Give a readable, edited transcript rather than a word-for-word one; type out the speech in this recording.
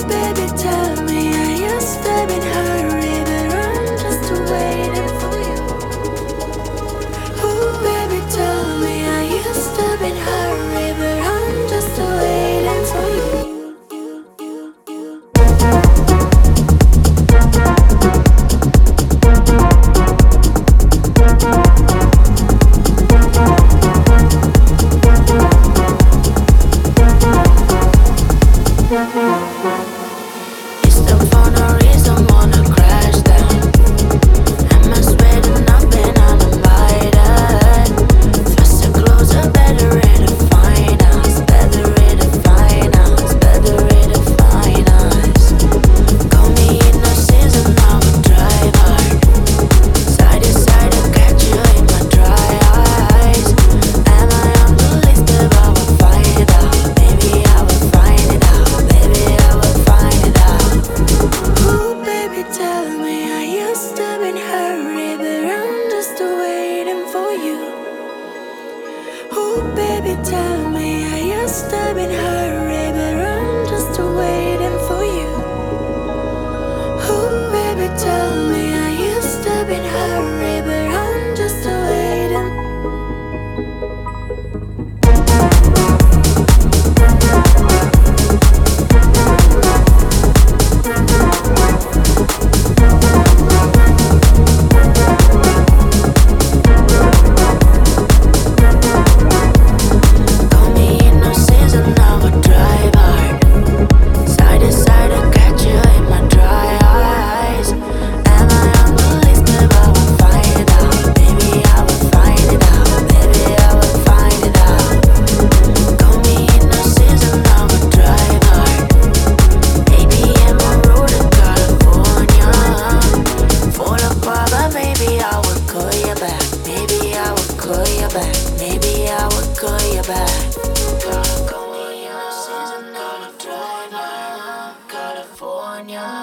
baby, tell me, are you still in hurry? But I'm just waiting for you. Ooh, baby, tell me, are you still in hurry? But I'm just waiting for you. Baby, tell me, are you still in hurry? But I'm just waiting for you. Oh, baby, tell me, are you still in hurry? But I'm just waiting. Maybe I would call you back. Gotta go in a season, gotta drive out California.